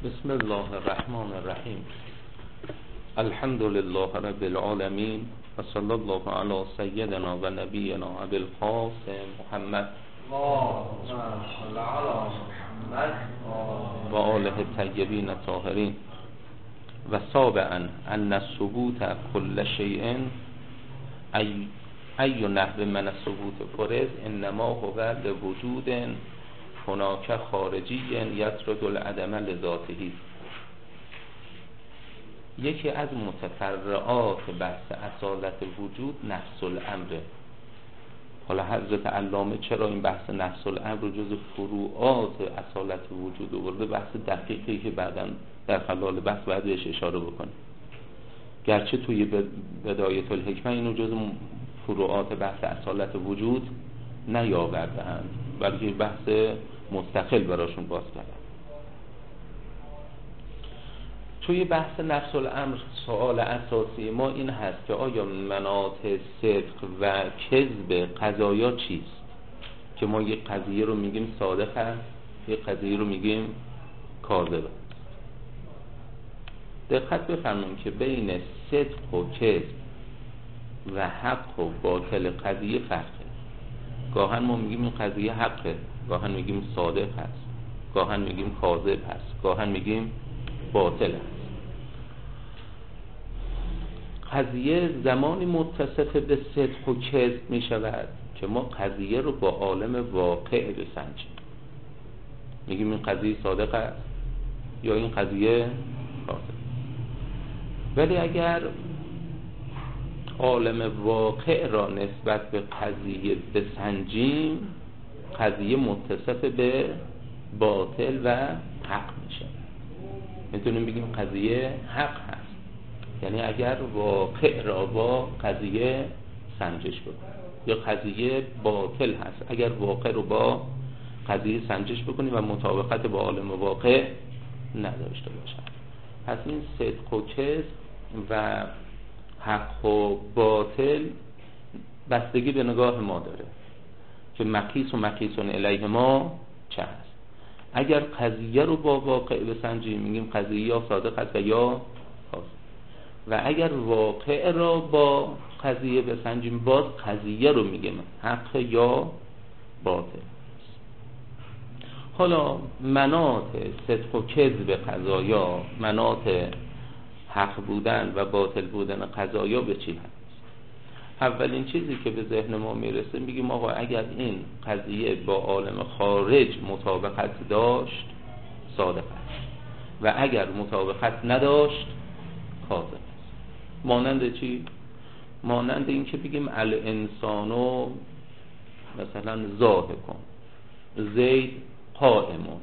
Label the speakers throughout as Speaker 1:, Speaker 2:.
Speaker 1: بسم الله الرحمن الرحیم. الحمد لله رب العالمین و صلی الله علی سیدنا و نبینا ابی القاسم محمد و آله الطیبین الطاهرین. و سابعا ان الثبوت کل شیء ای نحو من الثبوت فرض انما هو لوجود هناك خارجی یطرد العدم لذاته. یکی از متفرعات بحث اصالت وجود نفس الامر. حالا حضرت علامه چرا این بحث نفس الامر رو جز فروعات اصالت وجود آورده؟ بحث دقیقی که بعداً در خلال بحث باید بهش اشاره بکنیم، گرچه توی بدایت الحکمه اینو جز فروعات بحث اصالت وجود نیاورده‌اند، بلکه بحث مستقل براشون باز کردن. توی بحث نفس الامر سوال اساسی ما این هست که آیا مناط صدق و کذب قضایا چیست؟ که ما یک قضیه رو میگیم صادق هست، یک قضیه رو میگیم کاذب. دقت بفرمایید که بین صدق و کذب و حق و باطل قضیه فرقه. گاهن ما میگیم این قضیه حقه، گاهن میگیم صادق هست، گاهن میگیم کاذب هست، گاهن میگیم باطل هست. قضیه زمانی متصف به صدق و کذب میشود که ما قضیه رو با عالم واقع بسنجیم، میگیم این قضیه صادق است یا این قضیه کاذب. ولی اگر عالم واقع را نسبت به قضیه بسنجیم، قضیه متصف به باطل و حق میشه. میتونیم بگیم قضیه حق هست، یعنی اگر واقع را با قضیه سنجش بکنیم، یا قضیه باطل هست اگر واقع رو با قضیه سنجش بکنیم و مطابقت با عالم واقع نداشته باشد. پس این صدق و کذب و حق و باطل بستگی به نگاه ما داره که مقیس و مقیسون الیه ما چه هست. اگر قضیه رو با واقع بسنجیم میگیم قضیه یا صادق هست و یا کاذب، و اگر واقع را با قضیه بسنجیم باز قضیه رو میگیم حق یا باطل. حالا مناط صدق و کذب قضایا، مناط حق بودن و باطل بودن قضایا به چی هست؟ اولین چیزی که به ذهن ما میرسه میگیم آقا اگر این قضیه با عالم خارج مطابقت داشت صادق است و اگر مطابقت نداشت کاذب است. مانند چی؟ مانند این که بگیم الانسانو مثلا ضاحکون، زید قائمون،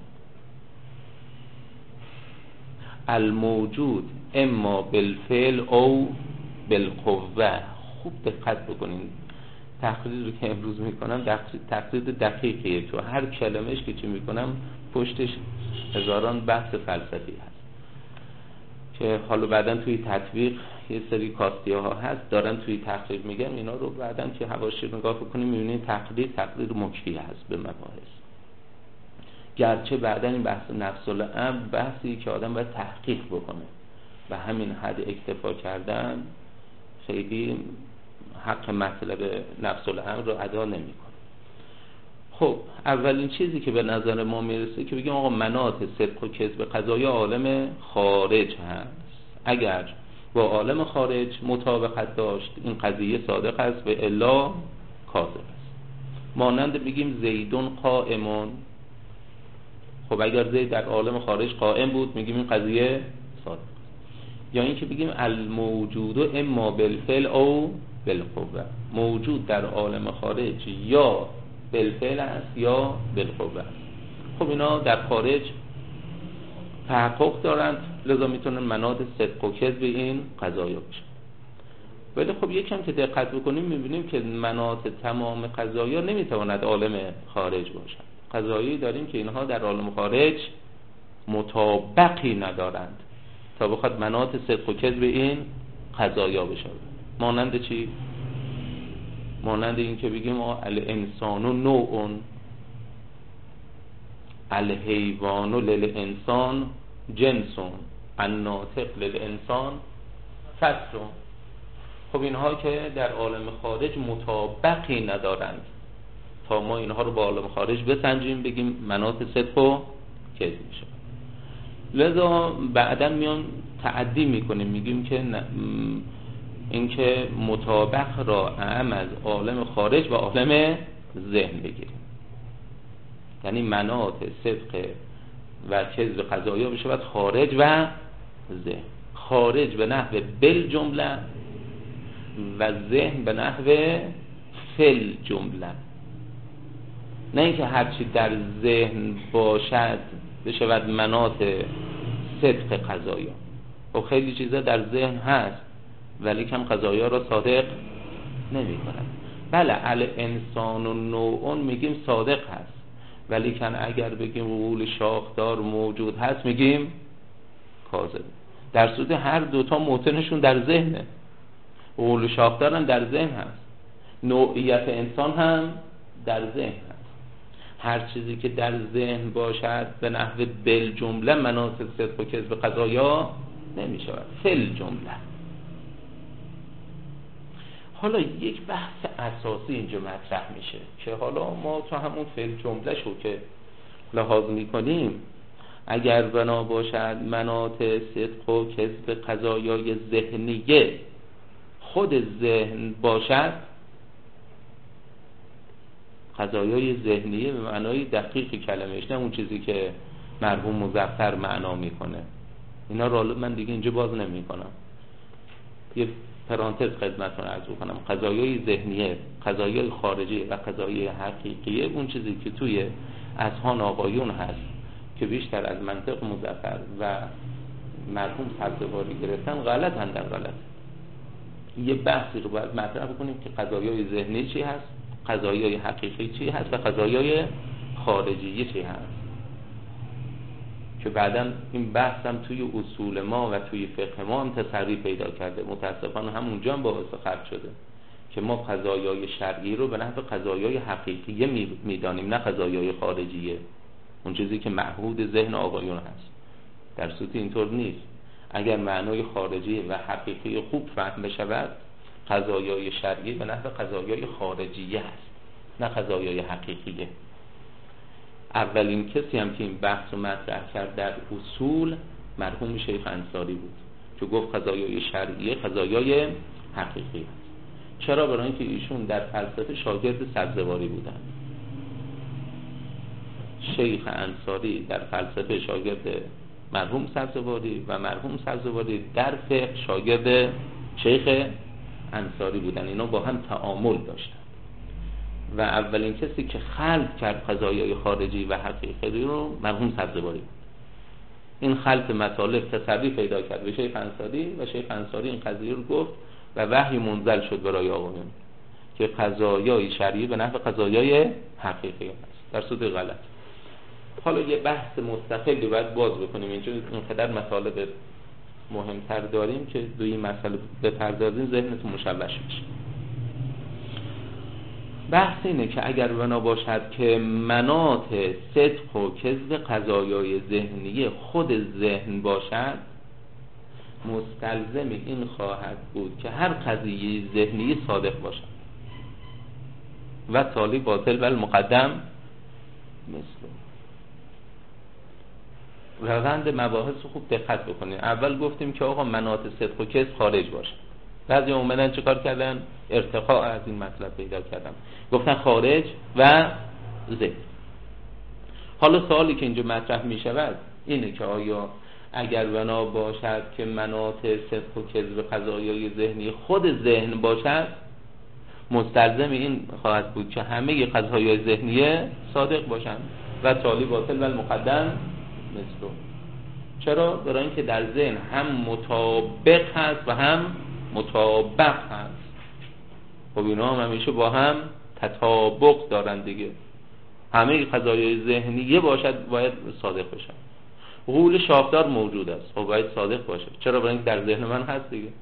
Speaker 1: الموجود اما بالفعل او بالقوه. خوب دقت بکنین، تقریر رو که امروز میکنم تقریر دقیقیه، تو هر کلمهش که چی میکنم پشتش هزاران بحث فلسفی هست که حالا بعداً توی تطبیق یه سری کاستیه ها هست دارن توی تقریر میگن، اینا رو بعداً که حواشی نگاه بکنیم میبینید تقریر مکفی هست به مباحث. گرچه بعداً این بحث نفس الامر بحثی که آدم باید تحقیق بکنه و همین حد اکتفا کردن خیلی حق مطلب نفس الامر رو ادا نمی‌کنه. خب اولین چیزی که به نظر ما میرسه که بگیم آقا مناط صدق و کذب قضایا عالم خارج هست. اگر با عالم خارج مطابقت داشت این قضیه صادق است و الا کاذب است. مانند بگیم زیدون قائمون، خب اگر زید در عالم خارج قائم بود میگیم این قضیه صادق. یا این که بگیم الموجود اما بالفعل او بالقوه، موجود در عالم خارج یا بالفعل است یا بالقوه است. خب اینا در خارج تحقق دارند، لذا میتونن مناط صدق و کذب این قضایا بشن. ولی خب یکم که دقت بکنیم میبینیم که مناط تمام قضایا نمیتواند عالم خارج باشند. قضایی داریم که اینها در عالم خارج مطابقی ندارند تا بخواد مناط صدق و کذب این قضایا بشه. مانند چی؟ مانند این که بگیم الانسان نوعون، الحیوان للانسان جنسون الناطق للانسان فصلون. خب اینها که در عالم خارج مطابقی ندارند تا ما اینها رو با عالم خارج بسنجیم بگیم مناط صدق و کذب میشه. لذا بعدا میان تعدی میکنیم میگیم که این که مطابق را اعم از عالم خارج و عالم ذهن بگیریم، یعنی مناط صدق و کذب قضایا بشه خارج و ذهن. خارج به نحو بل جمله و ذهن به نحو فل جمله، نه اینکه هرچی در ذهن باشد بشود مناط صدق قضایا. و خیلی چیزا در ذهن هست ولی کم قضایا را صادق نمی کنند. بله الانسان و نوعون میگیم صادق هست، ولی کن اگر بگیم عقول شاخدار موجود هست میگیم کاذب. در صورت هر دوتا موطنشون در ذهنه. عقول شاخدار هم در ذهن هست، نوعیت انسان هم در ذهن هست. هر چیزی که در ذهن باشد به نحو بل جمله مناط صدق و کذب قضایا نمی شود، فل جمله. حالا یک بحث اساسی اینجا مطرح میشه که حالا ما تو همون فعل جمله شو که لحاظ میکنیم، اگر بنا باشد مناط صدق و کذب قضایای ذهنیه خود ذهن باشد، قضایای ذهنیه به معنای دقیق کلمهش، نه اون چیزی که مرحوم مظفر معنا میکنه. اینا رو من دیگه اینجا باز نمی کنم، یه پرانتز خدمتتون عرض کنم. قضایای ذهنیه، قضایای خارجی و قضایای حقیقیه اون چیزی که توی اذهان آقایون هست که بیشتر از منطق مظفر و مرحوم سبزواری گرفتن غلطن در غلط. یه بحثی رو باید مطرح بکنیم که قضایای ذهنی چی هست، قضایای حقیقی چی هست و قضایای خارجی چی هست، که بعداً این بحث هم توی اصول ما و توی فقه ما هم تسری پیدا کرده. متاسفانه همونجا هم باعث خرج شده که ما قضایای شرعی رو به نحو قضایای حقیقیه میدانیم، نه قضایای خارجیه، اون چیزی که معهود ذهن آقایون هست. در صورت اینطور نیست. اگر معنای خارجی و حقیقی خوب فهم بشود، قضایای شرعی به نحو قضایای خارجیه هست، نه قضایای حقیقیه. اولین کسی هم که این بحث رو مطرح کرد در اصول مرحوم شیخ انصاری بود که گفت قضایای شرعیه قضایای حقیقی هست. چرا؟ برای اینکه ایشون در فلسفه شاگرد سبزواری بودن. شیخ انصاری در فلسفه شاگرد مرحوم سبزواری و مرحوم سبزواری در فقه شاگرد شیخ انصاری بودن. اینا با هم تعامل داشتن و اولین کسی که خلق کرد قضایای خارجی و حقیقی رو مرحوم سبزواری بود. این خلق مطالب تسری پیدا کرد به شیخ انصاری و شیخ انصاری این قضیه رو گفت و وحی منزل شد برای آقایون که قضایای شرعی به نحو قضایای حقیقی هست، در صورت غلط. حالا یه بحث مستقلی باید باز بکنیم، اینجا اینقدر مطالب مهمتر داریم که دوی این مسئله بپردازیم ذهنتون مشوش میشه. بحث اینه که اگر بنا باشد که مناط صدق و کذب قضایای ذهنی خود ذهن باشد، مستلزم این خواهد بود که هر قضیه ذهنی صادق باشد و تالی باطل و المقدم مثل روند مباحث رو خوب دقت بکنید. اول گفتیم که آقا مناط صدق و کذب خارج باشه. بعضی اومدن چه کار کردن؟ ارتقاء از این مطلب پیدا کردن، گفتن خارج و ذهن. حالا سوالی که اینجا مطرح می شود اینه که آیا اگر بنا باشد که مناط صدق و کذب قضایای ذهنی خود ذهن باشد، مستلزم این خواهد بود که همه قضایای ذهنیه صادق باشند و تالی باطل و المقدم مثل. چرا؟ برای اینکه در ذهن هم مطابق هست و هم مطابق هست. خب اینا هم همیشه با هم تطابق دارن دیگه. همه قضایای ذهنیه باشد باید صادق باشن. عقول شاخدار موجود است، خب باید صادق باشه. چرا؟ برای اینکه در ذهن من هست دیگه.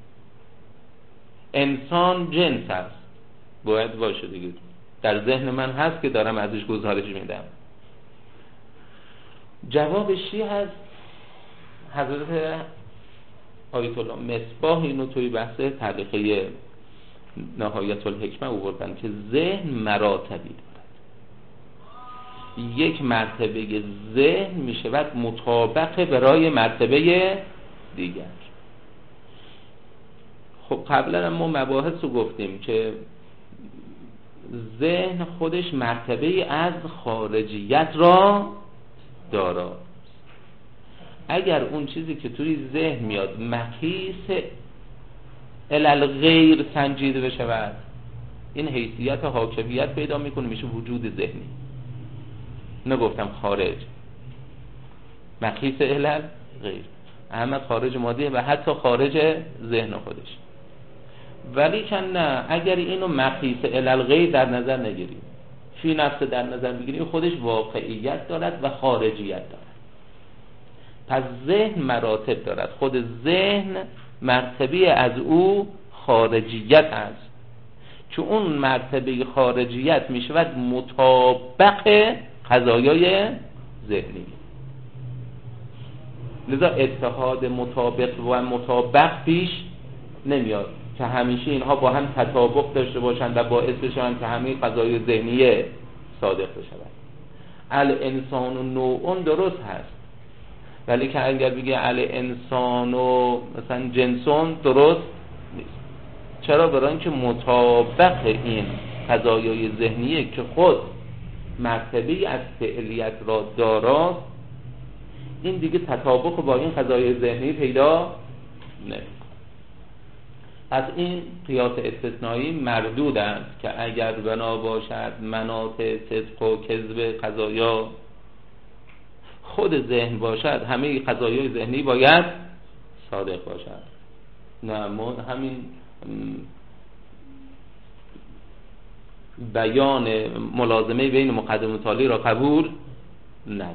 Speaker 1: انسان جنس هست، باید باشه دیگه، در ذهن من هست که دارم ازش گزارش میدم. جوابش چی هست؟ حضرت آیت الله مصباح اینو توی بحث تعلیقه نهایت الحکمه آوردن که ذهن مراتبی دارد. یک مرتبه ذهن میشود مطابق برای مرتبه دیگر. خب قبلا ما مباحث رو گفتیم که ذهن خودش مرتبه از خارجیت را دارد. اگر اون چیزی که توی ذهن میاد مقیس الالغیر سنجیده بشود، این حیثیت حاکمیت پیدا میکنه، میشه وجود ذهنی. نگفتم خارج، مقیس الالغیر، اما خارج مادیه و حتی خارج ذهن خودش. ولی چند نه، اگر اینو مقیس الالغیر در نظر نگیریم، فی نفس در نظر بگیریم، خودش واقعیت دارد و خارجیت دارد. پس ذهن مراتب دارد، خود ذهن مرتبه از او خارجیت است، چون اون مرتبه خارجیت می شود مطابق قضایای ذهنی. لذا اتحاد مطابق و مطابق پیش نمیاد که همیشه اینها با هم تطابق داشته باشند و باعث بشوند که همه قضایای ذهنی صادق بشود. الانسان نوعون درست هست، ولی که اگر بگه الانسان و مثلا جنسون درست نیست. چرا؟ برای اینکه مطابق این قضایای ذهنیه که خود مرتبه از فعلیت را دارد، این دیگه تطابق با این قضایای ذهنی پیدا نمی‌کنه. از این قیاس استثنایی مردود است که اگر بنا باشد مناط صدق و کذب قضایا خود ذهن باشد، همه قضایای ذهنی باید صادق باشد. نه همین بیان ملازمه بین مقدم و تالی را قبول ندارد.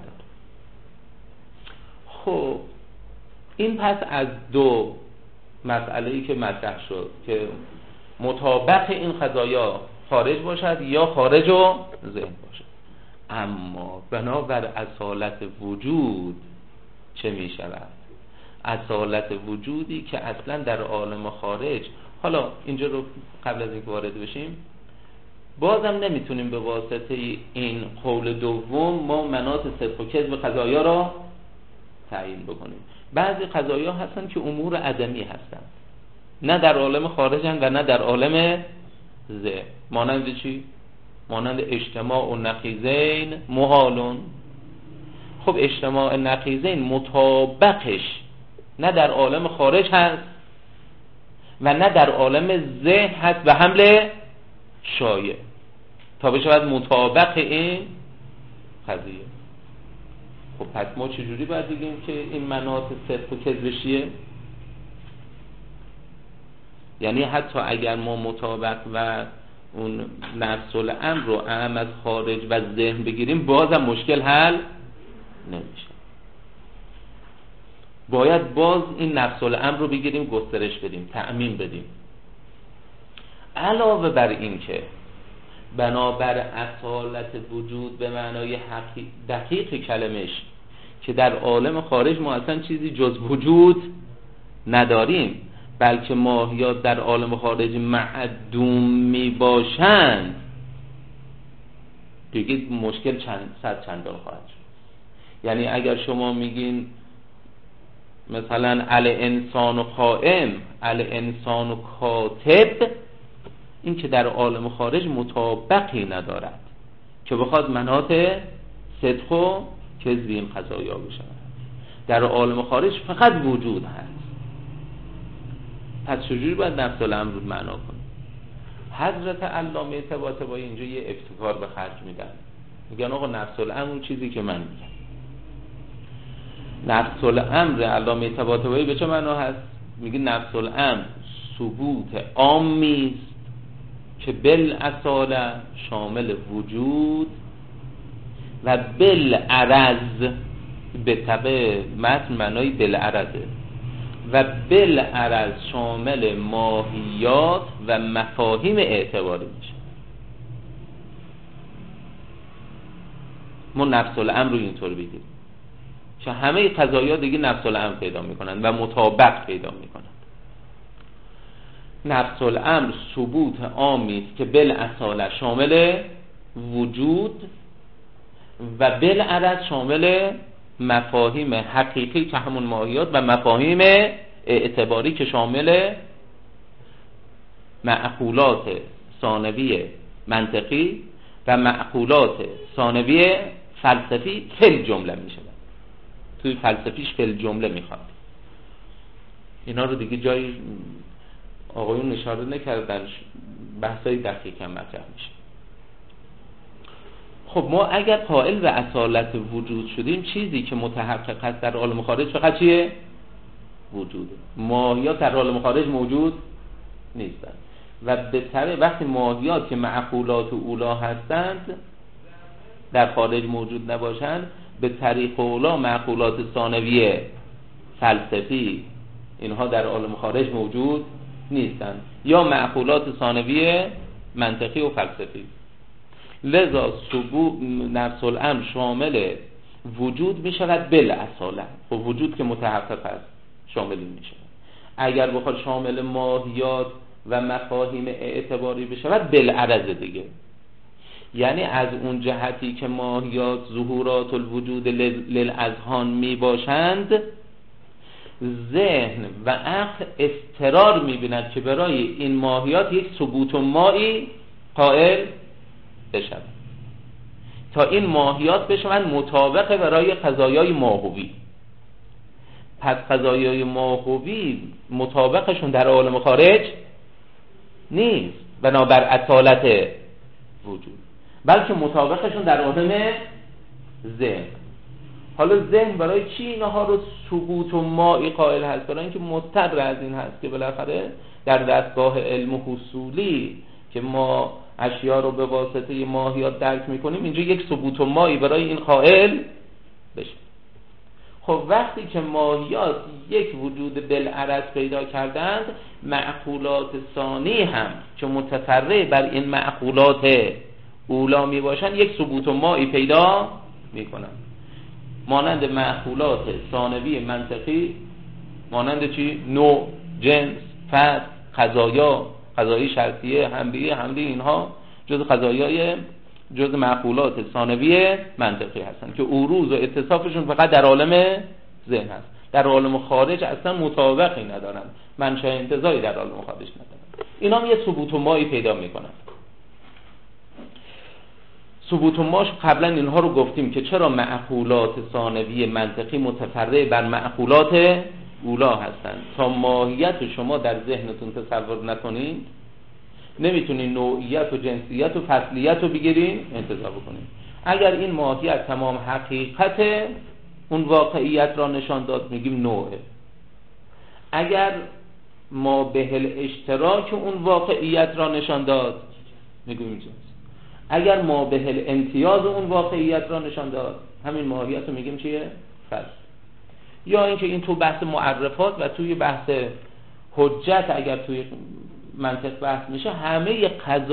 Speaker 1: خب این پس از دو مسئله‌ای که مطرح شد که مطابق این قضایا خارج باشد یا خارج و ذهن باشد، اما بنابر اصالت وجود چه می شود؟ اصالت وجودی که اصلا در عالم خارج، حالا اینجا رو قبل از اینکه وارد بشیم بازم نمیتونیم به واسطه این قول دوم ما مناط صدق و کذب قضایا را تعیین بکنیم. بعضی قضایا هستن که امور عدمی هستن، نه در عالم خارجن و نه در عالم ذهن. مانند چی؟ مانند اجتماع و نقیضین محالون. خب اجتماع نقیضین مطابقش نه در عالم خارج هست و نه در عالم ذهن هست و حمل شایع تا بشود مطابق این قضیه. خب پس ما چجوری باید بگیم که این مناط صدق و کذب چیه؟ یعنی حتی اگر ما مطابق و اون نفس الامر رو اهم از خارج و ذهن بگیریم بازم مشکل حل نمیشه. باید باز این نفس الامر رو بگیریم، گسترش بدیم، تعمیم بدیم. علاوه بر این که بنابر اصالت وجود به معنای دقیق کلمش که در عالم خارج ما اصلا چیزی جز وجود نداریم، بلکه ماهیات در عالم خارج معدوم می باشند، دیگه مشکل چندان خواهد شد. یعنی اگر شما میگین مثلا الانسان قائم، الانسان کاتب، این که در عالم خارج مطابقی ندارد که بخواد مناط صدق و کذب این قضایا بشود. در عالم خارج فقط وجود هست. پس چجوری باید نفس الامر رو معنا کنیم؟ حضرت علامه طباطبایی اینجا یه ابتکار به خرج میدن، میگن آقا نفس الامر اون چیزی که من میگم. نفس الامر علامه طباطبایی به چه معنا هست؟ میگه نفس الامر ثبوت عامی است که بالاصاله شامل وجود و بالعرض، به طبع متن معنای بالعرضه، و بالعرض شامل ماهیات و مفاهیم اعتباری میشه. ما نفس الامر رو اینطور بگیریم که همه قضایا دیگه نفس الامر پیدا میکنن و مطابق پیدا میکنن. نفس الامر ثبوت عامی است که بالاصاله شامل وجود و بالعرض شامل مفاهیم حقیقی که همون ماهیات و مفاهیم اعتباری که شامل معقولات ثانوی منطقی و معقولات ثانوی فلسفی فی جمله می شود. توی فلسفیش فی جمله میخواد. اینا رو دیگه جایی آقایون اشاره نکردن، بحثای دقیق هم مطرح میشه. خب ما اگر قائل به اصالت وجود شدیم، چیزی که متحقق هست در عالم خارج فقط چیه؟ وجوده. ماهیات در عالم خارج موجود نیستن و به طبع وقتی ماهیات که معقولات و اولا هستند در خارج موجود نباشند، به طریق اولا معقولات ثانوی فلسفی اینها در عالم خارج موجود نیستند یا معقولات ثانوی منطقی و فلسفی. لذا نفس الامر شامل وجود می شود بالاصاله. خب وجود که متحقق است شامل این می شود. اگر بخواد شامل ماهیات و مفاهیم اعتباری بشود بالعرض دیگه، یعنی از اون جهتی که ماهیات ظهورات الوجود للاذهان می باشند، ذهن و عقل اضطرار می بیند که برای این ماهیات یک ثبوت مایی قائل بشود تا این ماهیات بشوند مطابق برای قضایای ماهوی. پس قضایای ماهوی مطابقشون در عالم خارج نیست بنابر اصالت وجود، بلکه مطابقشون در عالم ذهن. حالا ذهن برای چی اینها رو ثبوت و مایی قائل هست؟ برای اینکه مضطر از این هست که بالاخره در دستگاه علم حصولی که ما اشیا رو به واسطه ماهیات درک میکنیم، اینجا یک ثبوت و مایی برای این قائل بشه. خب وقتی که ماهیات یک وجود بالعرض پیدا کردند، معقولات ثانی هم که متفرع بر این معقولات اولا می باشند یک ثبوت و مایی پیدا میکنند، مانند معقولات ثانوی منطقی، مانند چی؟ نوع، جنس، فصل، قضایی شرطیه، حملی، اینها جز معقولات ثانوی منطقی هستند که عروض و اتصافشون فقط در عالم ذهن هست، در عالم خارج اصلا مطابقی ندارند، منشأ انتزاعی در عالم خارج ندارند. اینا هم یه ثبوت و مایی پیدا میکنند. ثبوت و ماش قبلا اینها رو گفتیم که چرا معقولات ثانوی منطقی متفرع بر معقولات اولا هستند. تا ماهیت شما در ذهنتون تصور نکنید، نمیتونین نوعیت و جنسیت و فصلیت رو بگیرین انتزاع بکنین. اگر این ماهیت تمام حقیقت اون واقعیت را نشان داد میگیم نوعه. اگر ما به الاشتراک اون واقعیت را نشان داد میگیم جنس. اگر ما به الامتیاز اون واقعیت را نشان داد همین ماهیت رو میگیم چیه؟ فصل. یا اینکه این تو بحث معرفات و توی بحث حجت اگر توی منطق بحث میشه، همه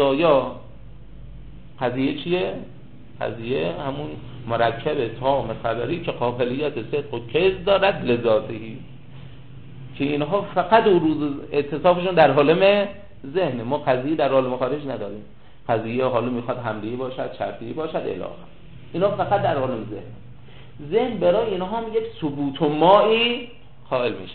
Speaker 1: قضیه چیه؟ قضیه همون مرکب تام خبری که قابلیت صدق و کذب دارد لذاتهی، که اینها فقط عروض اتصافشون در عالم ذهن. ما قضیه در عالم خارج نداریم. قضیه حالا میخواد حملی باشد، شرطی باشد، الی آخر. اینا فقط در عالم ذهن برای اینها هم یک ثبوت و مایی قائل میشه.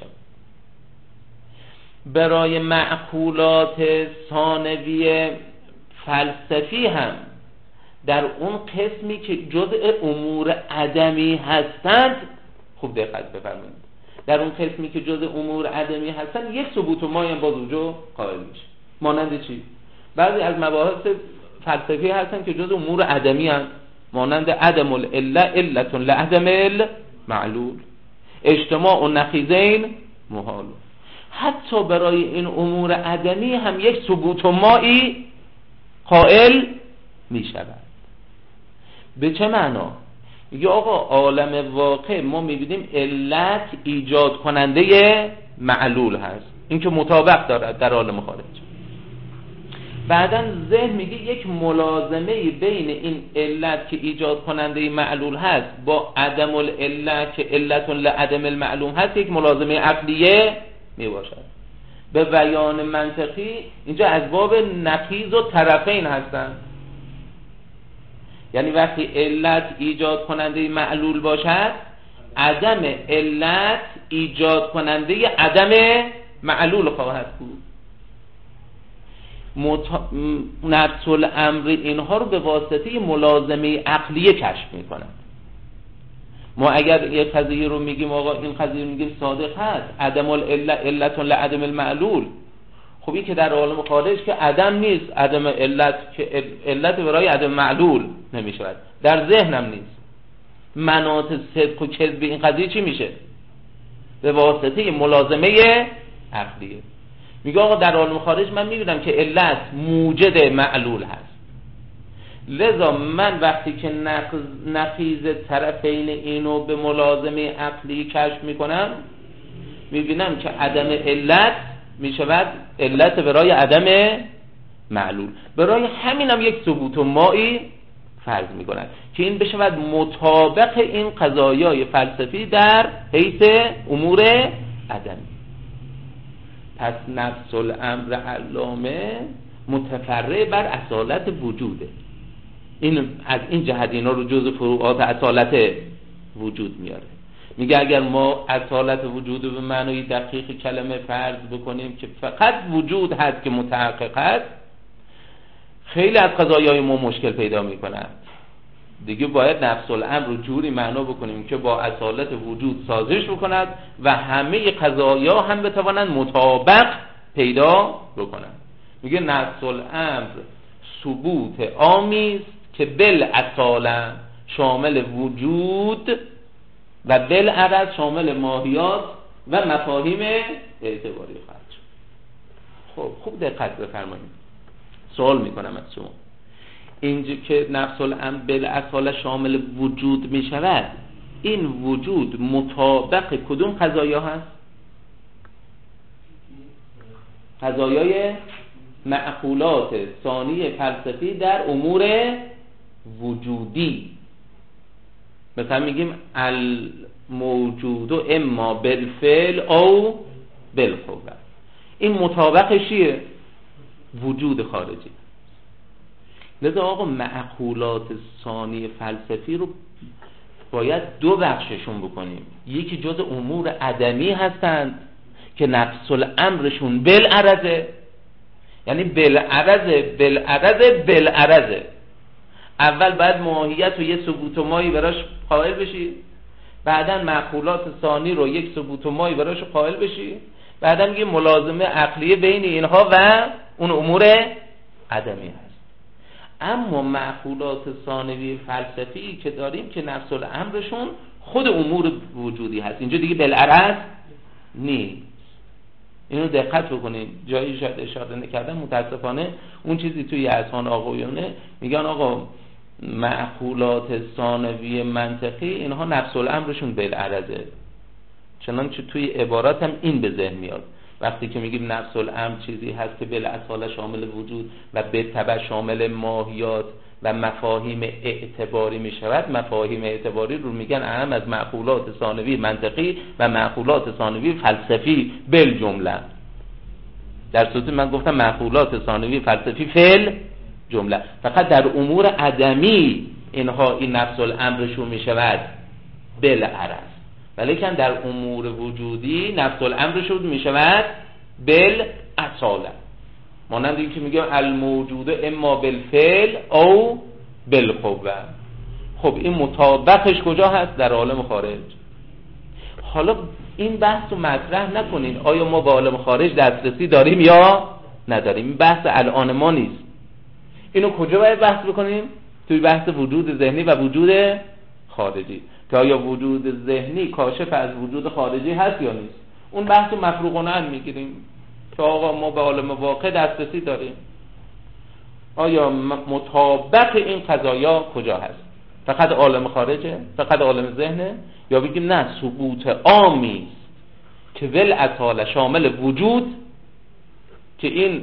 Speaker 1: برای معقولات ثانوی فلسفی هم در اون قسمی که جزء امور عدمی هستند، خوب دقت بفرمایید، در اون قسمی که جزء امور عدمی هستند یک ثبوت و مایی هم باز اونجا قائل میشه. مانند چی؟ بعضی از مباحث فلسفی هستند که جزء امور عدمی هستند، مانند عدم العله علت لعدم المعلول، اجتماع النقیضین محال. حتی برای این امور عدمی هم یک ثبوت و مایی قائل می شود. به چه معنا؟ میگه آقا عالم واقع ما میبینیم علت ایجاد کننده معلول هست، این که مطابق دارد در عالم خارج. بعداً ذهن میگه یک ملازمه بین این علت که ایجاد کننده معلول هست با عدم العلت که علت لعدم المعلوم هست یک ملازمه عقلیه میباشد. به بیان منطقی اینجا از باب نقیض و طرفین هستند. یعنی وقتی علت ایجاد کننده معلول باشد، عدم علت ایجاد کننده عدم معلول خواهد بود. نفس الامر اینها رو به واسطه ملازمه عقلیه کشف میکنند. ما اگر یه قضیه رو میگیم آقا این قضیه میگیم صادق هست، عدم علت لعدم المعلول، خب این که در عالم خارج که عدم نیست، عدم علت که علت برای عدم معلول نمیشود، در ذهنم نیست. مناط صدق و کذب این قضیه چی میشه؟ به واسطه ملازمه عقلیه. میگه آقا در عالم خارج من میبینم که علت موجد معلول هست، لذا من وقتی که نقیض طرفین اینو به ملازمه عقلی کشف میکنم، میبینم که عدم علت میشود علت برای عدم معلول. برای همینم یک ثبوت مایی فرض میکنن که این بشود مطابق این قضایای فلسفی در حیث امور عدمی. پس نفس الامر علامه متفرع بر اصالت وجوده. این از این جهت اینا رو جزء فروعات اصالت وجود میاره. میگه اگر ما اصالت وجود به معنای دقیق کلمه فرض بکنیم که فقط وجود هست که متحقق است، خیلی از قضایای ما مشکل پیدا میکنند. دیگه باید نفس الامر رو جوری معنا بکنیم که با اصالت وجود سازش بکند و همه قضایا هم بتوانند مطابق پیدا بکنند. میگه نفس الامر ثبوت عامی است که بالاصاله شامل وجود و بالعرض شامل ماهیات و مفاهیم اعتباری خواهد شد. خب خوب دقت بفرمایید. سوال میکنم از شما، اینجا که نفس الامر بالاصاله شامل وجود میشود، این وجود مطابق کدوم قضایا هست؟ قضایای معقولات ثانی فلسفی در امور وجودی. مثلا میگیم الموجود اما بالفعل او بالقوه، این مطابق چیه؟ وجود خارجی. لذا آقا معقولات ثانی فلسفی رو باید دو بخششون بکنیم. یکی جز امور عدمی هستند که نفس الامرشون بالعرضه، یعنی بالعرضه. اول بعد ماهیت و یه ثبوت و مایی براش قائل بشی، بعدا معقولات ثانی رو یک ثبوت و مایی براش قائل بشی، بعدا میگه ملازمه عقلیه بین اینها و اون امور عدمی هست. اما معقولات ثانوی فلسفی که داریم که نفس الامرشون خود امور وجودی هست، اینجا دیگه بالعرض نیست. اینو دقت بکنید، جایی شاید اشاره نکردم متاسفانه، اون چیزی توی اذهان آقایونه میگن آقا معقولات ثانوی منطقی اینها نفس الامرشون بالعرضه، چنانچه توی عبارات هم این به ذهن میاد. وقتی که میگیم نفس الامر چیزی هست که بالاصاله شامل وجود و به تبع شامل ماهیات و مفاهیم اعتباری میشود، مفاهیم اعتباری رو میگن اهم از معقولات ثانوی منطقی و معقولات ثانوی فلسفی بالجمله. در صورتی من گفتم معقولات ثانوی فلسفی فعل جمله، فقط در امور عدمی اینها این نفس الامرشون میشود بالعرض، ولیکن در امور وجودی نفس الامرشون میشود بالاصاله. مانند این که میگه الموجود اما بالفعل او بالقوه. خب این مطابقش کجا هست؟ در عالم خارج. حالا این بحث رو مطرح نکنین آیا ما با عالم خارج دسترسی داریم یا نداریم. این بحث الان ما نیست. اینو کجا باید بحث بکنیم؟ توی بحث وجود ذهنی و وجود خارجی، که آیا وجود ذهنی کاشف از وجود خارجی هست یا نیست. اون بحث رو مفروغانه میگیریم که آقا ما به عالم واقع دسترسی داریم، آیا مطابق این قضایا کجا هست؟ فقط عالم خارجه؟ فقط عالم ذهنه؟ یا بگیم نه ثبوت عامی که بالاصاله شامل وجود، که این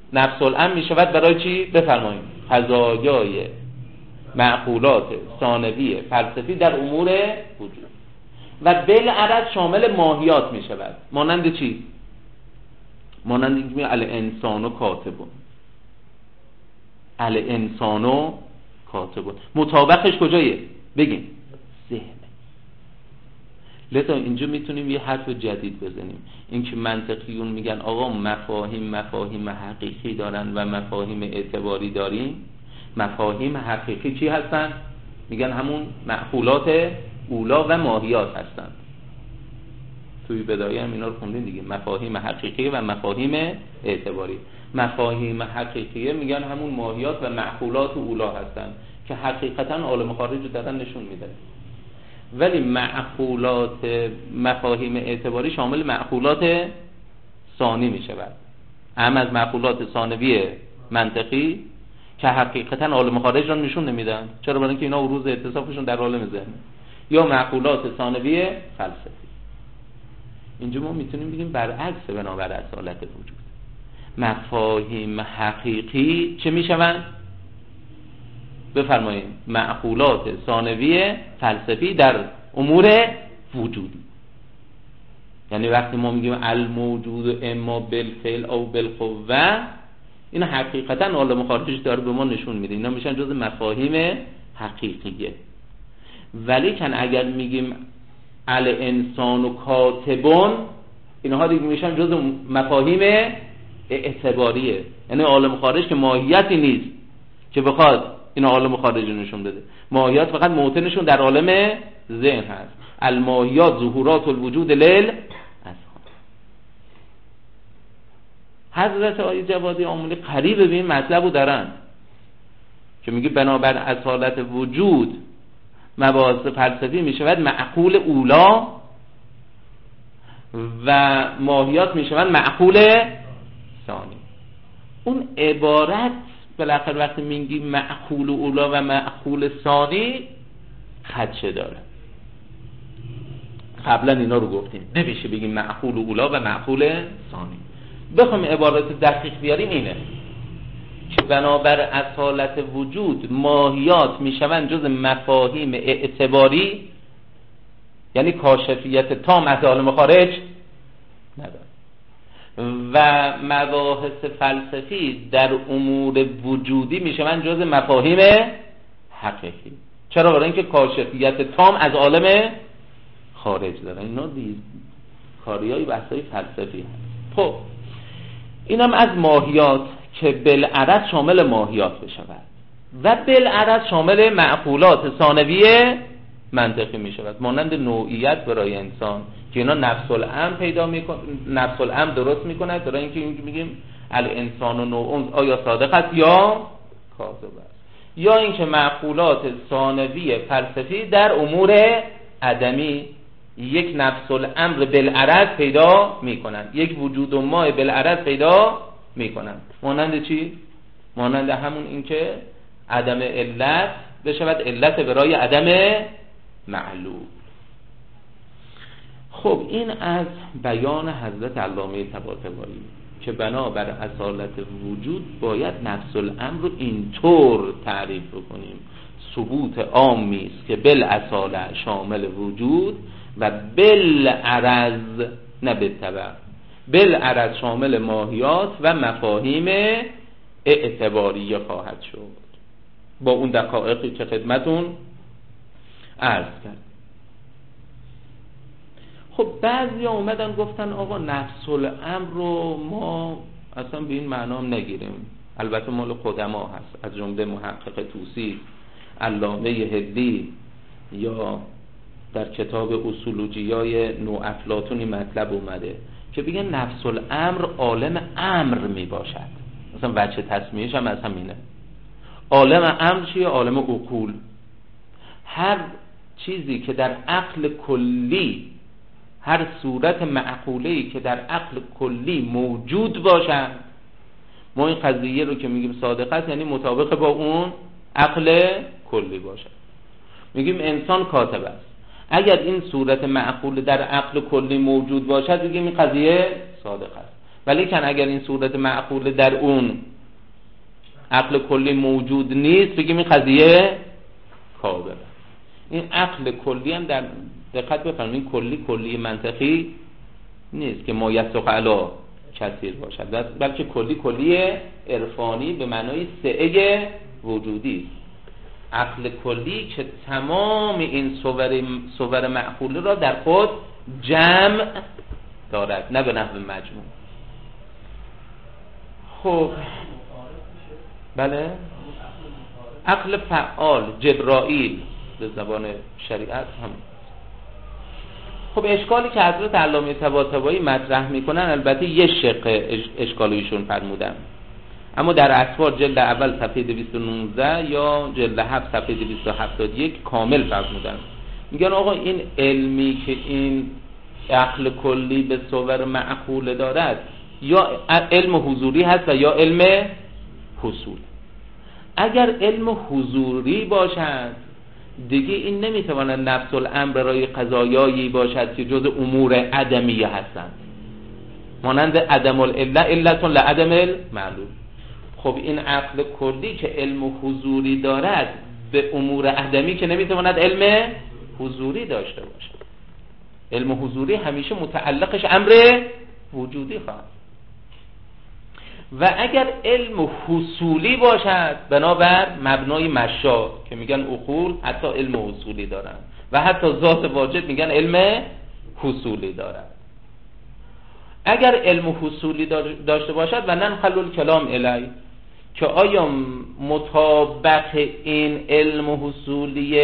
Speaker 1: نفس الامر می شود برای چی؟ بفرمایید قضایای معقولات ثانوی فلسفی در امور وجود و بالعرض شامل ماهیات می شود. مانند چی؟ مانند که الانسان کاتبون، الانسان کاتبون مطابقش کجایه؟ بگیم ذهن. لذا اینجا میتونیم یه حرف جدید بزنیم، اینکه منطقیون میگن آقا مفاهیم حقیقی دارن و مفاهیم اعتباری داریم. مفاهیم حقیقی چی هستن؟ میگن همون معقولات اولا و ماهیات هستن. توی بدایه هم اینا رو خوندین دیگه، مفاهیم حقیقی و مفاهیم اعتباری. مفاهیم حقیقی میگن همون ماهیات و معقولات اولا هستن که حقیقتا عالم خارج رو دارن نشون میده. ولی مفاهیم اعتباری شامل معقولات ثانی می شود، اما از معقولات ثانوی منطقی که حقیقتا عالم خارج را نشون نمیدن. چرا؟ برای اینکه اینا عروض اتصافشون در عالم ذهن، یا معقولات ثانوی فلسفی. اینجا ما میتونیم بگیم برعکس بنابر اصالت وجود. مفاهیم حقیقی چه میشوند؟ بفرمایید معقولات ثانوی فلسفی در امور وجودی. یعنی وقتی ما میگیم الموجود اما بالفعل او بالقوه، این حقیقتا عالم خارجی داره به ما نشون میده، اینا میشن جز مفاهیم حقیقیه. ولی کن اگر میگیم الانسان و کاتبون، اینها دیگه میشن جز مفاهیم اعتباریه. یعنی عالم خارج که ماهیتی نیست که بخواد این عالم خارجی نشون بده، ماهیات فقط موطنشون در عالم ذهن هست. الماهیات ظهورات الوجود لیل حضرت آقای جوادی آمولی قریب به این مطلب رو دارن که میگه بنابر اصالت وجود مباحث فلسفی میشود معقول اولا و ماهیات میشود معقول ثانی. اون عبارت بالاخره وقتی میگیم معقول اولا و معقول ثانی خدشه داره. قبلا اینا رو گفتیم، نمیشه بگیم معقول اولا و معقول ثانی. بخوام عبارت دقیق بیاریم اینه که بنابر اصالت وجود ماهیات میشوند جز مفاهیم اعتباری، یعنی کاشفیت تام از عالم خارج نداره، و مباحث فلسفی در امور وجودی میشوند جز مفاهیم حقیقی. چرا؟ برای اینکه کاشفیت تام از عالم خارج داره. اینا کاریای بحثای فلسفی هست. خب اینم از ماهیات که بالعرض شامل ماهیات بشود و بالعرض شامل معقولات ثانوی منطقی می شود، مانند نوعیت برای انسان که اینا نفس الامر پیدا میکنه، نفس الامر درست میکنه. برای اینکه اینجا میگیم الانسان و نوع آیا صادق است یا کاذب است، یا اینکه معقولات ثانوی فلسفی در امور عدمی یک نفس الامر بالعرض پیدا میکنند، یک وجود و ما بالعرض پیدا میکنند. مانند چی؟ مانند همون اینکه عدم علت بشود علت برای عدم معلول. خب این از بیان حضرت علامه طباطبایی که بنابر اصالت وجود باید نفس الامر رو اینطور تعریف بکنیم: ثبوت عامی است که بالاصاله شامل وجود و بالعرض نه بالتبع، بالعرض شامل ماهیات و مفاهیم اعتباریه خواهد شد، با اون دقایقی که خدمتون عرض کرد. خب بعضی اومدن گفتن آقا نفس الامر رو ما اصلا به این معنام نگیریم. البته مال قدما هست، از جمله محقق طوسی، علامه هدی، یا در کتاب اصولوجیای نوافلاطونی مطلب اومده که بگن نفس الامر عالم امر می باشد. مثلا وجه تسمیهش هم از همینه. عالم امر چیه؟ عالم عقول. هر چیزی که در عقل کلی، هر صورت معقوله‌ای که در عقل کلی موجود باشد، ما این قضیه رو که میگیم صادق است یعنی مطابق با اون عقل کلی باشد. میگیم انسان کاتب است، اگر این صورت معقول در عقل کلی موجود باشد میگیم این قضیه صادق است. ولی کن اگر این صورت معقول در اون عقل کلی موجود نیست بگیم این قضیه کامله. این عقل کلی هم در دقت بفرمایید کلی منطقی نیست که ما یسق علی کثیر باشد، بلکه کلی عرفانی به معنای سعه وجودی است. عقل کلی که تمام این صور معقوله را در خود جمع دارد، نه به نحو مجموع. خب بله، عقل فعال جبرائیل به زبان شریعت هم. خب اشکالی که حضرت علامه طباطبایی مطرح میکنن البته یه شق اشکالیشون فرمودن، اما در اسوار جلد اول صفحه 219 یا جلد 7 صفحه 271 کامل فرمودن. میگن آقا این علمی که این عقل کلی به صور معقول دارد یا علم حضوری هست و یا علم حصول. اگر علم حضوری باشد دیگه این نمیتواند نفس الامر رای قضایایی باشد که جز امور عدمیه هستند، مانند عدم العله علت لعدم المعلول. خب این عقل کلی که علم حضوری دارد به امور عدمی که نمیتواند علم حضوری داشته باشد. علم حضوری همیشه متعلقش امر وجودی خواهد. و اگر علم حصولی باشد بنابر مبنای مشا که میگن عقول حتی علم حصولی دارن و حتی ذات واجد میگن علم حصولی دارد. اگر علم حصولی داشته باشد و ننقل الکلام الی، که آیا مطابق این علم حصولی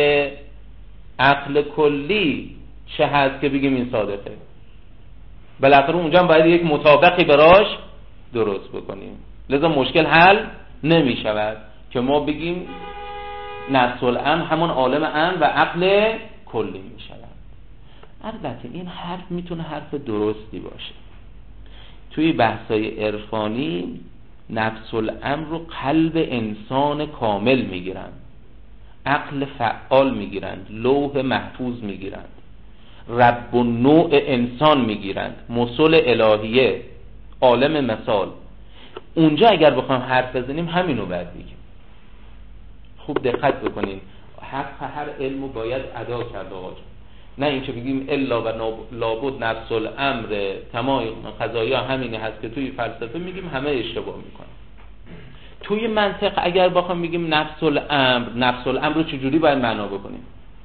Speaker 1: عقل کلی چه هست که بگیم این صادقه؟ بالاخره اونجا هم باید یک مطابقی براش درست بکنیم، لذا مشکل حل نمی شود که ما بگیم نفس الامر همون عالم امر و عقل کلی می شود. البته این حرف میتونه حرف درستی باشه. توی بحثای عرفانی نفس الامر رو قلب انسان کامل میگیرند، عقل فعال میگیرند، لوح محفوظ میگیرند، رب و نوع انسان میگیرند، مصول الهیه، عالم مثال. اونجا اگر بخوام حرف بزنیم همینو باید بگیم. خوب دقت بکنین، حق هر علمو باید ادا کرد آقا، نه اینکه بگیم الا و لابد نفس الامر تمام قضایا همینی هست که توی فلسفه میگیم همه اشتباه میکنن. توی منطق اگر بخوام بگیم نفس الامر رو چجوری باید معنا بکنیم؟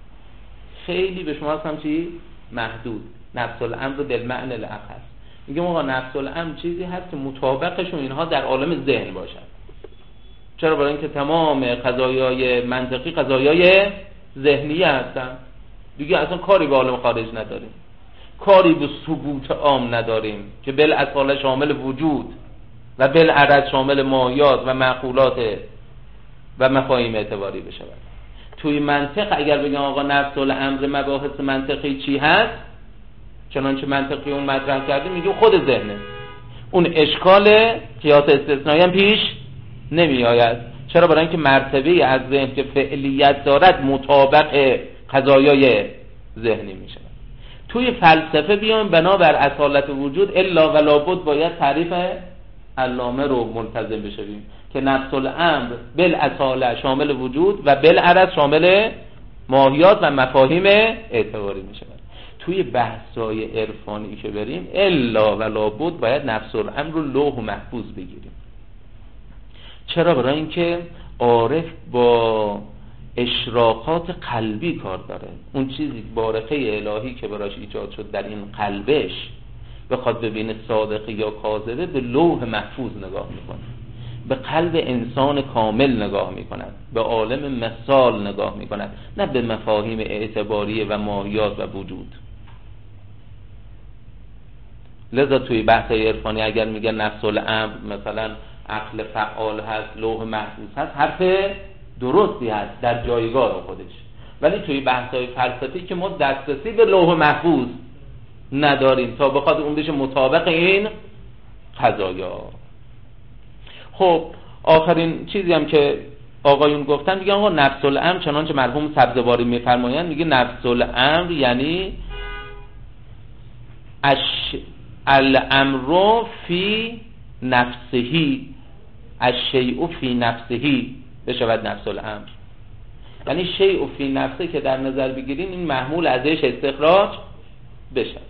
Speaker 1: خیلی به شما هستم چی؟ محدود. نفس الامر رو بالمعنی الاخص میگم آقا نفس الامر چیزی هست که مطابقشون اینها در عالم ذهن باشد. چرا؟ برای اینکه تمام قضایای منطقی قضایای ذهنی هستن دیگه، اصلا کاری به عالم خارج نداریم، کاری به ثبوت عام نداریم که بالاصاله شامل وجود و بالعرض شامل ماهیات و معقولات و مفاهیم اعتباری بشه. توی منطق اگر بگم آقا نفس الامر مباحث منطقی چی هست، چنانچه منطقی اون مطرح کردیم میگیم خود ذهنه، اون اشکال قیاس استثنایی هم پیش نمی آید. چرا؟ برای اینکه مرتبه از ذهن که فعلیت دارد مطابق قضایای ذهنی می شود. توی فلسفه بیایم بنابر اصالت وجود الا و لابد باید تعریف علامه رو ملتزم بشویم که نفس الامر بالاصاله شامل وجود و بالعرض شامل ماهیات و مفاهیم اعتباری می شود. توی بحثای عرفانی که بریم الا و لابد باید نفس الامر رو لوح و محفوظ بگیریم. چرا؟ برای اینکه عارف با اشراقات قلبی کار داره. اون چیزی بارقه الهی که براش ایجاد شد در این قلبش بخواد ببینه صادقه یا کاذبه، به لوح محفوظ نگاه میکنه، به قلب انسان کامل نگاه میکند، به عالم مثال نگاه میکند، نه به مفاهیم اعتباری و ماهیات و وجود. لذا توی بحث عرفانی اگر میگه نفس الامر مثلا عقل فعال هست، لوح محفوظ هست، حرف درستی هست در جایگاه خودش، ولی توی بحث‌های فلسفی که ما دسترسی به لوح محفوظ نداریم تا بخواد اون بشه مطابق این قضایا. خب آخرین چیزی هم که آقایون گفتن میگن آقا نفس الامر چنانچه مرحوم سبزواری میفرمایند، میگه نفس الامر یعنی الامر فی نفسهی، الشیء فی نفسهی بشود نفس الامر. یعنی شیء فی نفسه که در نظر بگیرین این محمول ازش استخراج بشود.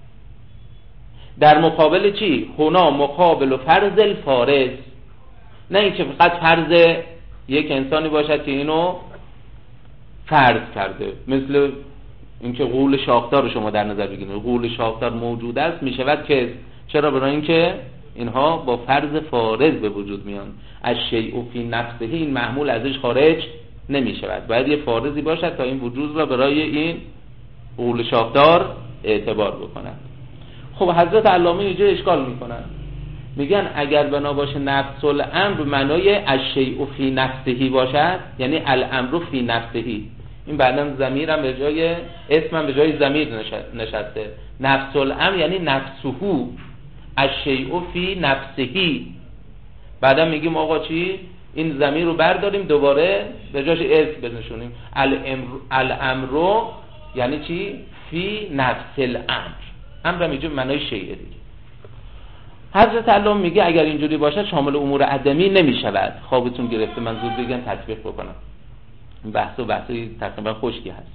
Speaker 1: در مقابل چی؟ هنا مقابل و فرض الفارض، نه اینکه فقط فرض یک انسانی باشد که اینو فرض کرده، مثل اینکه غول شاخدار رو شما در نظر بگیرید. غول شاخدار موجود است میشود که چرا؟ برای اینکه اینها با فرض فارض به وجود میان. از شیء فی نفسه این محمول ازش خارج نمیشود، باید یه فارضی باشد تا این وجود را برای این غول شاخدار اعتبار بکنند. خب حضرت علامه اینجا اشکال میکنن، میگن اگر بنا باشه نفس الامر معنای الشیء فی نفسه باشد، یعنی الامر فی نفسه، این بعداً ضمیرم به جای اسمم به جای ضمیر نشسته. نفس الامر یعنی نفسه، الشیء فی نفسه. بعدا میگیم آقا چی؟ این ضمیر رو برداریم دوباره به جاش اسم بنشونیم. الامر یعنی چی؟ فی نفس الامر. امر میگه معنای شیء دیگه. حضرت علامه میگه اگر اینجوری باشه شامل امور عدمی نمیشود. خوابتون گرفته من زود بگم تطبیق بکنم. بحثی تقریبا خشکی هست.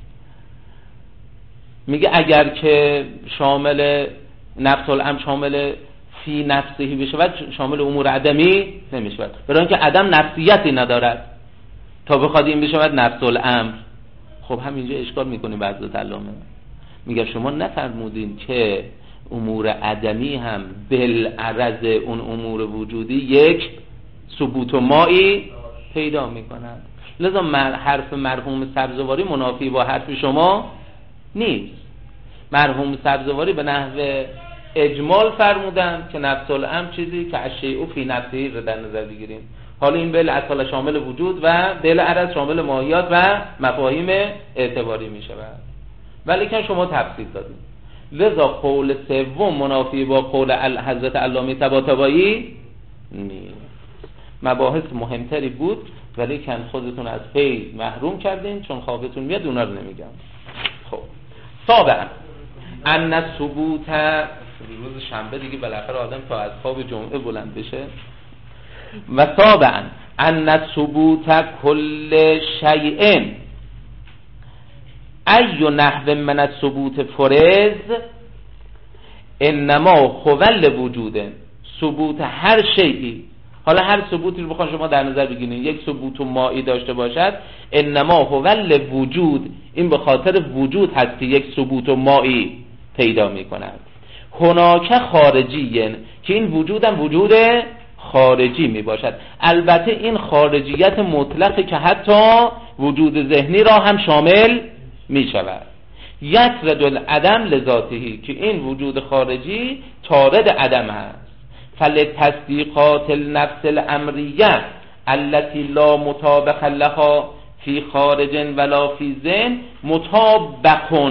Speaker 1: میگه اگر که شامل نفس الامر شامل فی نفسه بشود شامل امور عدمی نمیشود، برای اینکه عدم نفسیتی ندارد تا بخواد این بشود نفس الامر. خب همینجا اشکال میکنیم به حضرت علامه. میگه شما نفرمودین که امور عدمی هم بالعرض اون امور وجودی یک ثبوت و مایی پیدا میکنند. لذا حرف مرحوم سبزواری منافی با حرف شما نیست. مرحوم سبزواری به نحو اجمال فرمودن که نفس الامر چیزی که الشیء فی نفسه رو در نظر بگیریم. حالا این بالاصل شامل وجود و بالعرض شامل ماهیات و مفاهیم اعتباری می شود، ولی که شما تفصیل دادید. لذا قول سوم منافی با قول حضرت علامه طباطبایی نیست. مباحث مهمتری بود ولی که خودتون از فیض محروم کردین، چون خوابتون میاد اونا رو نمیگم. خب سابعا ان ثبوت، روز شنبه دیگه بالاخره آدم تا از خواب جمعه بلند بشه. و سابعا ان ثبوت کل شیء ای نحو من الثبوت فرض انما هو الوجود. ثبوت هر شیئی، حالا هر ثبوتی رو بخوام شما در نظر بگیرید یک ثبوت مائی داشته باشد، انما هو الوجود، این به خاطر وجود هست که یک ثبوت مائی پیدا می کند. هناک خارجی، که این وجود هم وجود خارجی می باشد. البته این خارجیت مطلقه که حتی وجود ذهنی را هم شامل می شود. یطرد العدم لذاته، که این وجود خارجی طارد عدم هست. فلتصدیقات النفس الامریه التي لا مطابق لها فی خارج ولا فی ذهن مطابق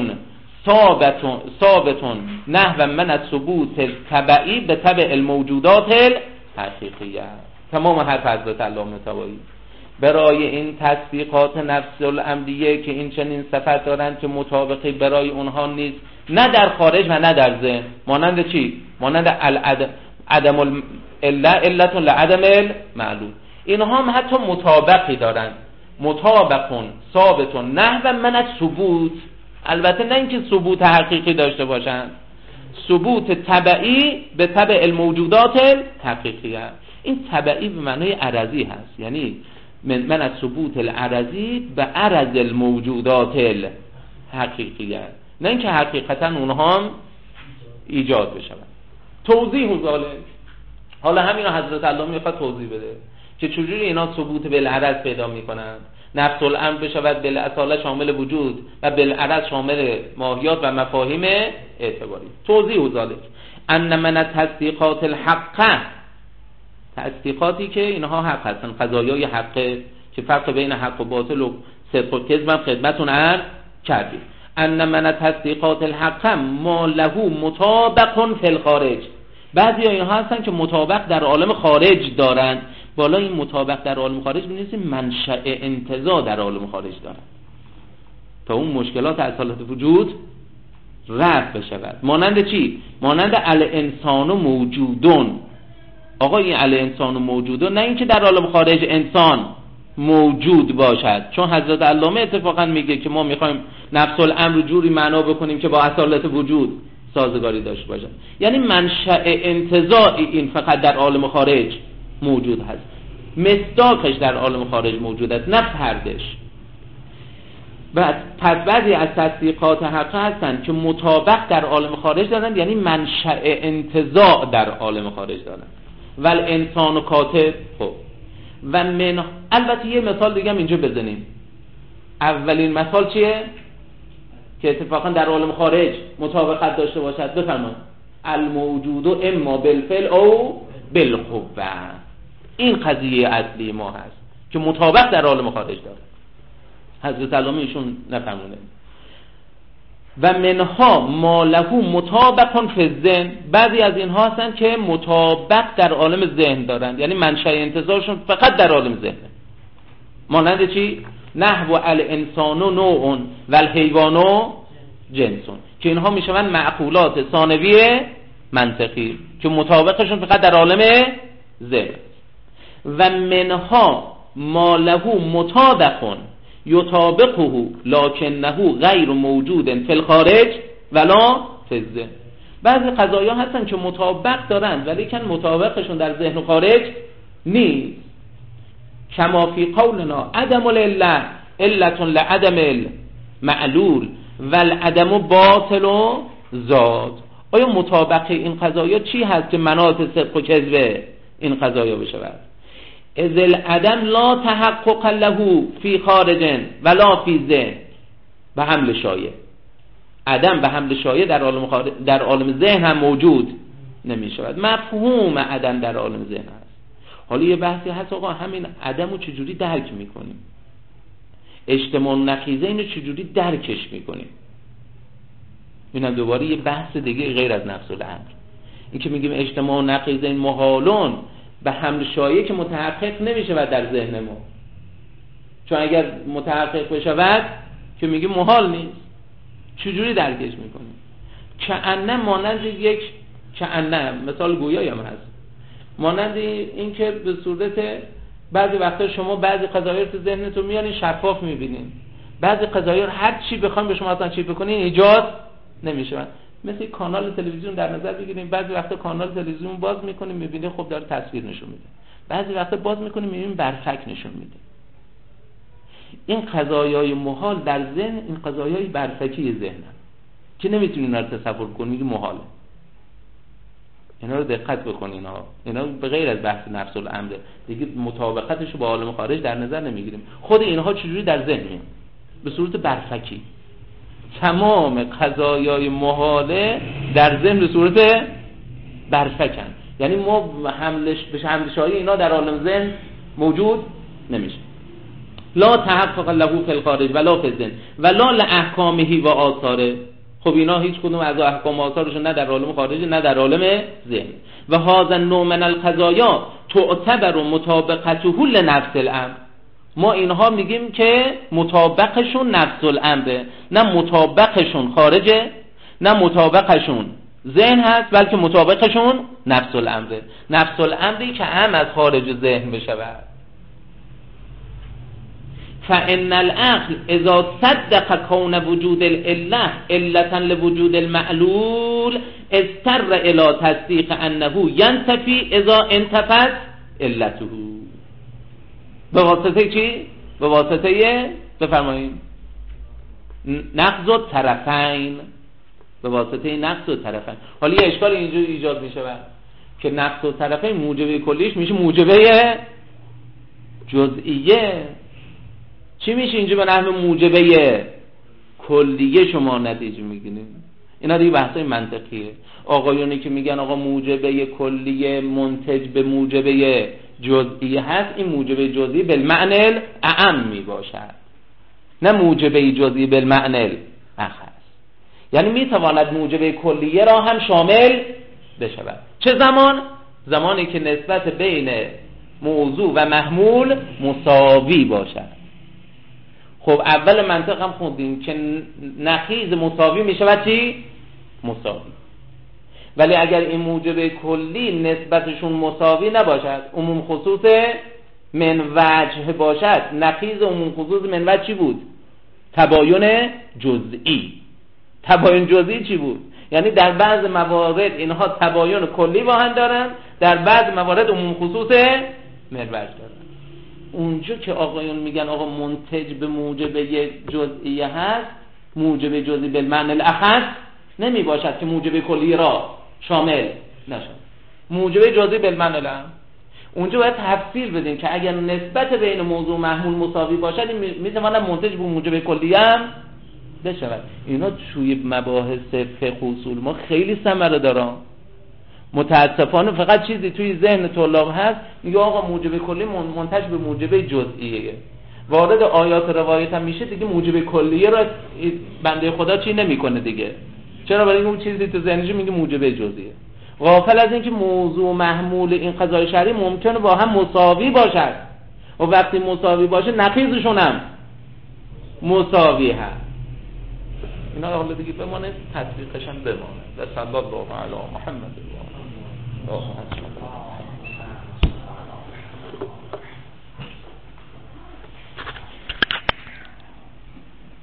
Speaker 1: ثابت نحو من الثبوت التبعی به تبع الموجودات الحقیقیه. تمام حرف حضرت علامه طباطبایی برای این تطبیقات نفس الامریه که این چنین صفت دارند که مطابقی برای اونها نیست، نه در خارج و نه در ذهن. مانند چی؟ مانند عدم علت لعدم المعلول. اینها هم حتی مطابقی دارند. مطابقون ثابتون نحو من الثبوت، البته نه اینکه ثبوت حقیقی داشته باشند، ثبوت تبعی به تبع الموجودات الحقیقیه. این تبعی به معنای عرضی هست، یعنی من الثبوت العرضی به عرض الموجودات الحقیقیه، نه اینکه حقیقتا اونها هم ایجاد بشوند. توضیح ذالک، حالا همینا حضرت علامه میخواد توضیح بده که چجوری اینا ثبوت بالعرض پیدا میکنند. نفس الامر بشود بالاصاله شامل وجود و بالعرض شامل ماهیات و مفاهیم اعتباری. توضیح ذالک ان من تصدیقات الحق، تصدیقاتی که اینها حق هستن، قضایای حقه که فرق بین حق و باطل و صدق و کذب خدمتون عرض کردیم. ان من تصدیقات الحق ما له مطابق فی الخارج. بعضی اینها هستن که مطابق در عالم خارج دارن. بالا این مطابق در عالم خارج می‌نویسیم منشأ انتزاع در عالم خارج دارن تا اون مشکلات اصالت وجود رفع بشود. مانند چی؟ مانند الانسان موجودون. آقا این الانسان موجودون نه اینکه در عالم خارج انسان موجود باشد، چون حضرت علامه اتفاقا میگه که ما میخوایم نفس الامر جوری معنا بکنیم که با اصالت وجود سازگاری داشته باشد. یعنی منشأ انتزاع این فقط در عالم خارج موجود هست، مصداقش در عالم خارج موجود است، نه فردش. و پس بعضی از تصدیقات حق هستند که مطابق در عالم خارج دارند، یعنی منشأ انتزاع در عالم خارج دارند. ول انسان و کاتب. خب و من، البته یه مثال دیگه هم اینجا بزنیم. اولین مثال چیه که اتفاقا در عالم خارج مطابقت داشته باشد؟ بفرمایید. الموجود اما بالفعل او بالقوه. این قضیه اصلی ما هست که مطابق در عالم خارج داره. حضرت علامه ایشون نفهمونه. و منها ما له مطابق فی الذهن. بعضی از اینها هستن که مطابق در عالم ذهن دارند، یعنی منشأ انتزاعشون فقط در عالم ذهنه. مانند چی؟ نحو الانسان نوع و الحیوان جنسون، که اینها میشوند معقولات ثانوی منطقی که مطابقشون فقط در عالم ذهن. و منها ما له مطابق یطابقه لکنه غیر موجود فی الخارج ولا فی الذهن. بعضی قضایا هستن که مطابق دارند ولی کن مطابقشون در ذهن و خارج نیست. کما فی قولنا عدم العله علت لعدم المعلول والعدم باطل و ذات. آیا مطابق این قضایا چی هست که مناط صدق و کذب این قضایا بشود؟ اذ العدم لا تحقق له فی خارج ولا فی ذهن به حمل شایع. عدم به حمل شایع در عالم ذهن هم موجود نمی شود. مفهوم عدم در عالم ذهن هست. حالا یه بحثی هست آقا همین عدم رو چجوری درک میکنیم؟ اجتماع نقیضه اینو چجوری درکش میکنیم؟ اینم دوباره یه بحث دیگه غیر از نفس الامر. این که میگیم اجتماع نقیضه این محالون به حمل شایع که متحقق نمیشود در ذهن ما، چون اگر متحقق بشود که میگیم محال نیست. چجوری درکش میکنیم؟ کأنه مانند یک کأنه مثال گویایی هم هست، مانند این که به صورت بعضی وقتا شما بعضی قضایا رو تو ذهنتون میارین شفاف میبینین، بعضی قضایا رو هر چی بخوایم به شما اصلا چی بکنین ایجاد نمیشه. مثل کانال تلویزیون در نظر بگیریم، بعضی وقتا کانال تلویزیون باز میکنیم میبینید خب داره تصویر نشون میده، بعضی وقتا باز میکنیم میبینیم برفک نشون میده. این قضایای محال در ذهن، این قضایای برفکی ذهنن که نمیتونین اینا رو تصور کنید، میگی محاله. اینا رو دقت بکنین ها، اینا به غیر از بحث نفس الامر دیگه مطابقتش رو با عالم خارج در نظر نمیگیریم. خود اینها چجوری در ذهن میاد؟ به صورت برفکی. تمام قضایای محاله در ذهن به صورت برفکن، یعنی ما حملش شایع اینا در عالم ذهن موجود نمیشه. لا تحقق له فی الخارج ولا فی الذهن ولا لاحکامه و آثاره. خب اینا هیچ کدوم از احکام و آثارشون نه در عالم خارج نه در عالم ذهن. و هذا النوع من القضایا تعتبر مطابقته لنفس الامر. ما اینها میگیم که مطابقشون نفس الامره، نه مطابقشون خارجه، نه مطابقشون ذهن هست، بلکه مطابقشون نفس الامره. نفس الامری که هم از خارج ذهن بشود. فإن العقل اذا صدق كون وجود العله علة لوجود المعلول اضطر الى تصديق انه ينتفي اذا انتفت علته. به واسطه چی؟ به واسطه بفرمایید نقض الطرفین. به واسطه نقض الطرفین. حالا یه اشکال اینجا ایجاد میشه که نقض الطرفین موجبه کلیش میشه موجبه جزئیه. چی میشه اینجا به نحو موجبه کلیه شما نتیجه میگیرید؟ اینا دیگه بحثای منطقیه. آقایونی که میگن آقا موجبه کلیه منتج به موجبه جزئی هست، این موجبه جزئی بالمعنی اعم میباشد، نه موجبه جزئی بالمعنی اخص. یعنی میتواند موجبه کلیه را هم شامل بشود. چه زمان؟ زمانی که نسبت بین موضوع و محمول مساوی باشد. خب اول منطق هم خوندیم که نقیض مساوی میشود چی؟ مساوی. ولی اگر این موجب کلی نسبتشون مساوی نباشد، عموم خصوص من وجه باشد، نقیض عموم خصوص من وجه چی بود؟ تباین جزئی. تباین جزئی چی بود؟ یعنی در بعض موارد اینها تباین کلی با هم دارن، در بعض موارد عموم خصوص من وجه دارن. اونجا که آقایون میگن آقا منتج به موجب یک جزئیه هست، موجب جزئی بالمعنی الاخص نمی باشد که موجب کلی را شامل نشد. موجب جزئی بالمعنی الاعم. اونجا باید تفسیر بدیم که اگر نسبت بین موضوع محمول مساوی باشد میتواند منتج به موجب کلی هم بشود. اینا توی مباحث فقه اصول ما خیلی ثمره داره. متاسفانه فقط چیزی توی ذهن طلاب هست میگه آقا موجب کلی منتج به موجب جزئیه. وارد آیات روایت هم میشه دیگه موجب کلیه را بنده خدا چی نمیکنه دیگه. چرا؟ برای اینکه اون چیزی تو ذهنش میگه موجب جزئیه. غافل از اینکه موضوع محمول این قضای شرعی ممکنه با هم مساوی باشد و وقتی مساوی باشه نقیضشون هم مساوی هست. اینا حالا دیگه بمانه، تطبیقش هم بمانه. و صلی الله علی محمد و آله.